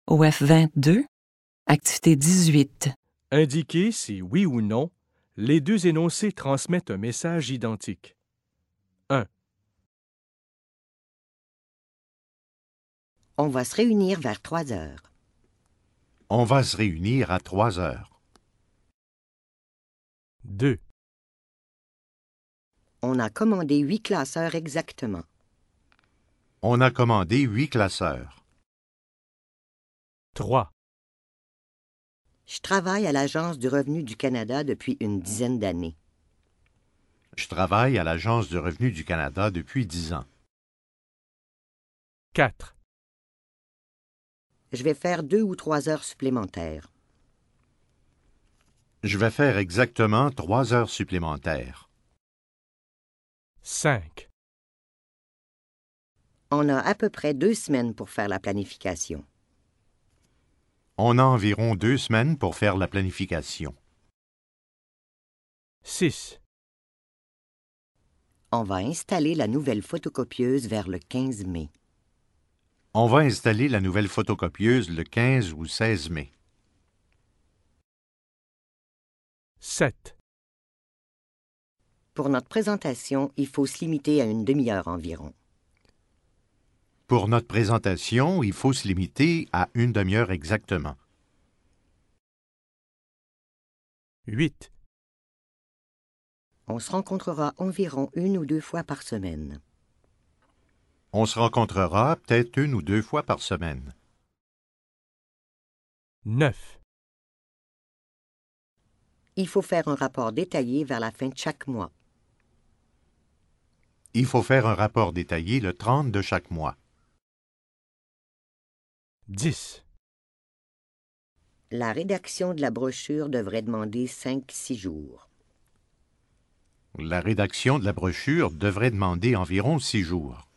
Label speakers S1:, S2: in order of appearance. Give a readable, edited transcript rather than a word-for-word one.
S1: OF 22, activité 18.
S2: Indiquez si oui ou non les deux énoncés transmettent un message identique. 1.
S3: On va se réunir vers 3 heures.
S4: On va se réunir à 3 heures.
S2: 2.
S3: On a commandé 8 classeurs exactement.
S4: On a commandé 8 classeurs.
S2: 3.
S3: Je travaille à l'Agence du revenu du Canada depuis une dizaine d'années.
S4: Je travaille à l'Agence du revenu du Canada depuis 10 ans.
S2: 4.
S3: Je vais faire 2 ou 3 heures supplémentaires.
S4: Je vais faire exactement 3 heures supplémentaires.
S2: 5.
S3: On a à peu près 2 semaines pour faire la planification.
S4: On a environ 2 semaines pour faire la planification.
S2: 6.
S3: On va installer la nouvelle photocopieuse vers le 15 mai.
S4: On va installer la nouvelle photocopieuse le 15 ou 16 mai.
S2: 7.
S3: Pour notre présentation, il faut se limiter à une demi-heure environ.
S4: Pour notre présentation, il faut se limiter à une demi-heure exactement.
S2: 8.
S3: On se rencontrera environ 1 ou 2 fois par semaine.
S4: On se rencontrera peut-être 1 ou 2 fois par semaine.
S2: 9.
S3: Il faut faire un rapport détaillé vers la fin de chaque mois.
S4: Il faut faire un rapport détaillé le 30 de chaque mois.
S2: 10.
S3: La rédaction de la brochure devrait demander 5-6 jours.
S4: La rédaction de la brochure devrait demander environ 6 jours.